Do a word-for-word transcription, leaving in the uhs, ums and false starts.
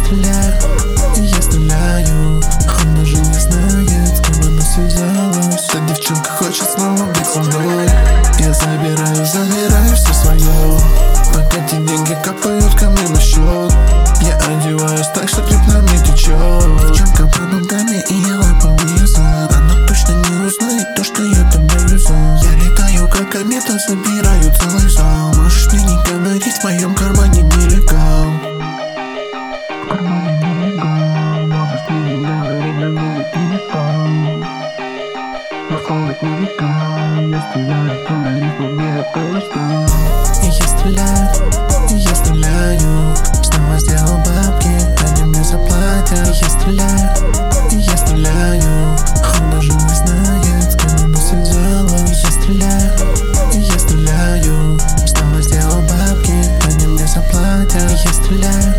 стреляю, и я стреляю. Он даже не знает, с кем она связалась. Та девчонка хочет снова быть со мной. Я забираю, забираю все свое, пока те деньги капают ко мне на счет. Я одеваюсь так, что крип на мне течет. Девчонка под ногами, и я лапаю язык. Она точно не узнает то, что я там даю. Я летаю как комета, забираю целый зал. Можешь мне не говорить, в моем кармане нелегал. В кармане нелегал. Можешь мне не говорить, на мне нелегал. Но словить нелегал. Я стреляю, то на рифму мне кое-что. И я стреляю, и я стреляю. Снова сделал бабки, они мне заплатят. И я стреляю, и я стреляю. Он даже не знает, с кем она связалась. И я стреляю, и я стреляю. Снова сделал бабки, они мне заплатят. И я стреляю,